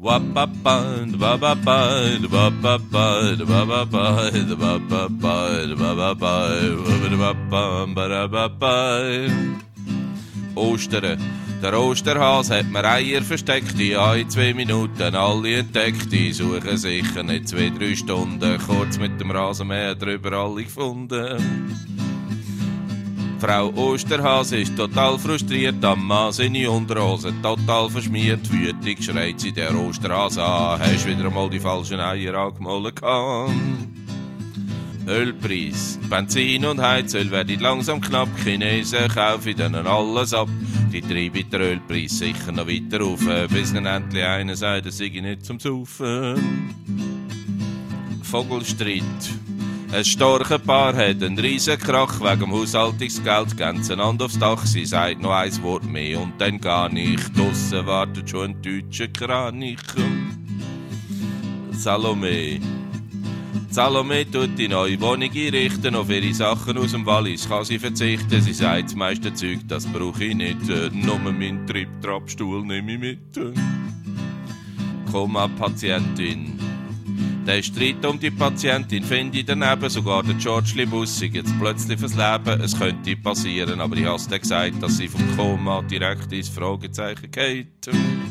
Ostern. Der Osterhas hat mir Eier versteckt, in 2 Minuten alle entdeckt. Die suchen sicher nicht 2-3 Stunden, kurz mit dem Rasenmäher drüber alle gefunden. Frau Osterhase ist total frustriert, am Mann seine Unterhose total verschmiert. Wütig schreit sie der Osterhase an, hast wieder einmal die falschen Eier angemahlen gehabt. Ölpreis, Benzin und Heizöl werden langsam knapp, Chinesen kaufen denen alles ab. Die treiben den Ölpreis sicher noch weiter auf, bis dann endlich einer sagt, es sei nicht zum Saufen. Vogelstreit. Ein starkes Paar hat einen riesen Krach wegen dem Haushaltungsgeld, gehen einander aufs Dach, sie sagt noch ein Wort mehr und dann gar nicht. Draussen wartet schon ein deutscher Kranich. Salome. Salome tut die neue Wohnung einrichten, auf ihre Sachen aus dem Wallis kann sie verzichten. Sie sagt, das meiste Zeug, das brauche ich nicht, nur meinen Tripp-Trapp-Stuhl nehme ich mit. Koma-Patientin. Der Streit um die Patientin finde ich daneben, sogar der George Libussig jetzt plötzlich fürs Leben. Es könnte passieren, aber ich habe dir gesagt, dass sie vom Koma direkt ins Fragezeichen geht.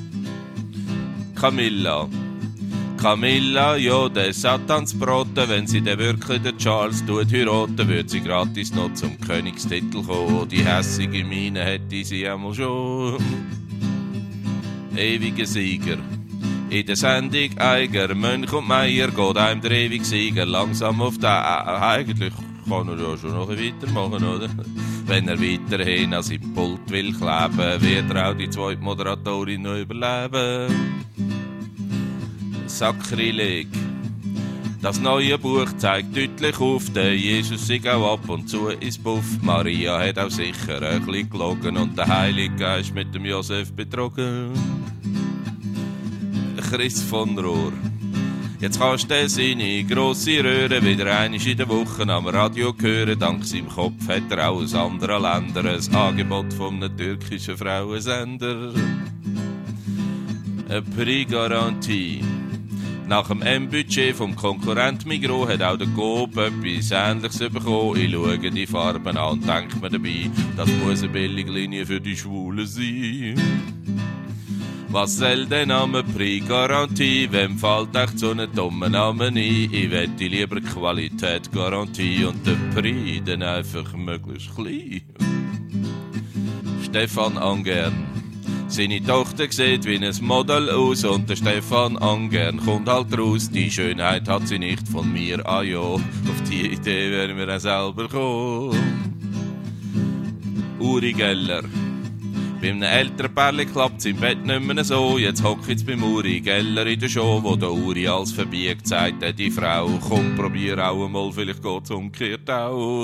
Camilla. Camilla, ja, der Satansbraten, wenn sie den wirklich den Charles heiraten, würde sie gratis noch zum Königstitel kommen. Die hässige Miene hätte sie einmal schon. Ewiger Sieger. In der Sendung Eiger, Mönch und Meier geht einem der ewige Sieger langsam auf den... Eigentlich kann er ja schon noch weitermachen, oder? Wenn er weiterhin an seinem Pult will kleben, wird er auch die zweite Moderatorin noch überleben. Sakrileg. Das neue Buch zeigt deutlich auf, der Jesus sei auch ab und zu ins Buff. Maria hat auch sicher ein bisschen gelogen und der Heilige Geist mit dem Josef betrogen. Chris von Rohr. Jetzt kannst du seine grosse Röhre wieder einmal in der Woche am Radio hören. Dank seinem Kopf hat er auch aus anderen Ländern ein Angebot von einem türkischen Frauensender. Eine Prix-Garantie. Nach dem M-Budget vom Konkurrent Migros hat auch der Coop etwas Ähnliches bekommen. Ich schaue die Farben an und denke mir dabei, das muss eine Billiglinie für die Schwulen sein. Was soll der Name Prix-Garantie? Wem fällt echt so ein dummer Name ein? Ich wette lieber Qualität-Garantie und den Prix dann einfach möglichst klein. Stefan Angern. Seine Tochter sieht wie ein Model aus und der Stefan Angern kommt halt raus. Die Schönheit hat sie nicht von mir, ah ja, auf die Idee werden wir auch selber kommen. Uri Geller. Bei einem älteren Pärli klappt's im Bett nicht mehr so. Jetzt hockt's beim Uri Geller in der Show, wo der Uri als verbiegt sagt, die Frau, komm, probier auch einmal, vielleicht geht's umgekehrt auch.